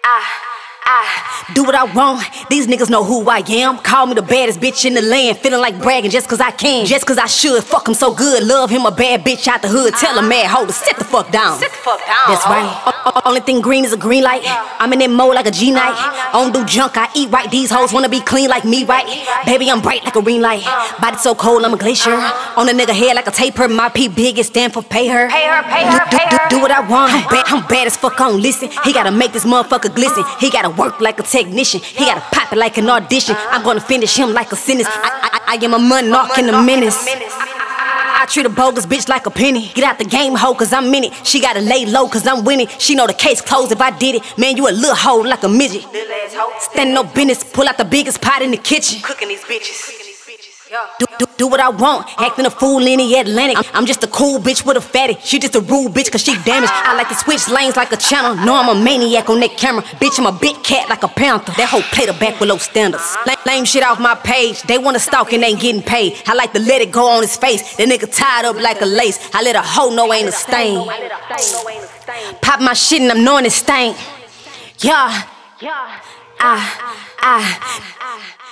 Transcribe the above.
I do what I want, these niggas know who I am. Call me the baddest bitch in the land, feeling like bragging just cause I can. Just cause I should, fuck him so good, love him a bad bitch out the hood. Tell a mad hoe to sit the fuck down. Sit the fuck down. That's right, only thing green is a green light. I'm in that mode like a G-night. I don't do junk, I eat right, these hoes wanna be clean like me, right? Baby, I'm bright like a ring light. Body so cold, I'm a glacier. On a nigga head like a taper, my P big, it stand for pay her. Pay her, pay her, pay her. Do what I want, I'm bad as fuck, I don't listen. He gotta make this motherfucker glisten. He gotta work like a technician. He gotta pop it like an audition. I'm gonna finish him like a sentence. I am a monarch in a menace. I treat a bogus bitch like a penny. Get out the game, hoe, cause I'm in it. She gotta lay low, cause I'm winning. She know the case closed if I did it. Man, you a little hoe like a midget. Standing no business, pull out the biggest pot in the kitchen. Cooking these bitches. Do what I want, acting a fool in the Atlantic. I'm just a cool bitch with a fatty. She just a rude bitch cause she damaged. I like to switch lanes like a channel. Know I'm a maniac on that camera. Bitch, I'm a big cat like a panther. That hoe played her back with low standards. Lame shit off my page. They wanna stalk and ain't getting paid. I like to let it go on his face. That nigga tied up like a lace. I let a hoe know ain't a stain. Pop my shit and I'm knowing it stank. Yeah.